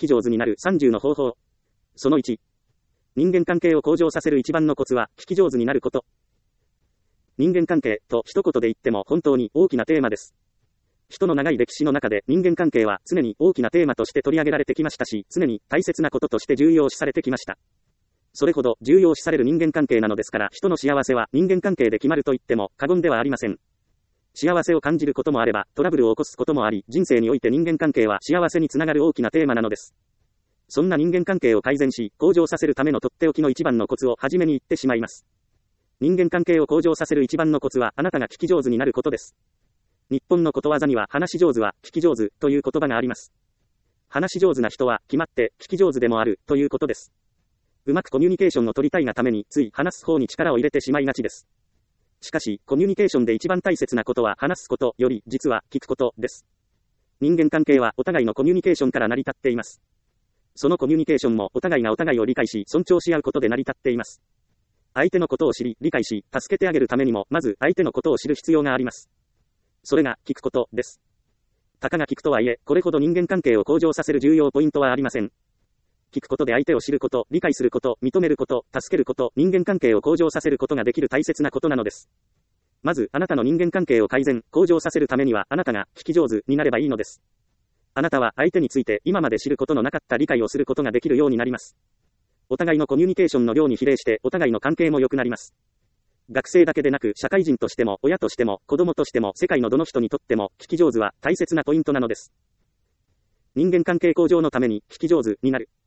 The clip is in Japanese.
き上手になる30の方法。その1。人間関係を向上させる一番のコツは、聞き上手になること。人間関係と一言で言っても本当に大きなテーマです。人の長い歴史の中で人間関係は常に大きなテーマとして取り上げられてきましたし、常に大切なこととして重要視されてきました。それほど重要視される人間関係なのですから、人の幸せは人間関係で決まると言っても過言ではありません。幸せを感じることもあれば、トラブルを起こすこともあり、人生において人間関係は幸せにつながる大きなテーマなのです。そんな人間関係を改善し、向上させるためのとっておきの一番のコツをはじめに言ってしまいます。人間関係を向上させる一番のコツは、あなたが聞き上手になることです。日本のことわざには、話し上手は聞き上手という言葉があります。話し上手な人は決まって聞き上手でもあるということです。うまくコミュニケーションを取りたいがために、つい話す方に力を入れてしまいがちです。しかし、コミュニケーションで一番大切なことは話すことより、実は聞くことです。人間関係はお互いのコミュニケーションから成り立っています。そのコミュニケーションもお互いがお互いを理解し、尊重し合うことで成り立っています。相手のことを知り、理解し、助けてあげるためにも、まず相手のことを知る必要があります。それが聞くことです。たかが聞くとはいえ、これほど人間関係を向上させる重要ポイントはありません。聞くことで相手を知ること、理解すること、認めること、助けること、人間関係を向上させることができる大切なことなのです。まず、あなたの人間関係を改善、向上させるためには、あなたが聞き上手になればいいのです。あなたは相手について今まで知ることのなかった理解をすることができるようになります。お互いのコミュニケーションの量に比例して、お互いの関係も良くなります。学生だけでなく、社会人としても、親としても、子供としても、世界のどの人にとっても、聞き上手は大切なポイントなのです。人間関係向上のために、聞き上手になる。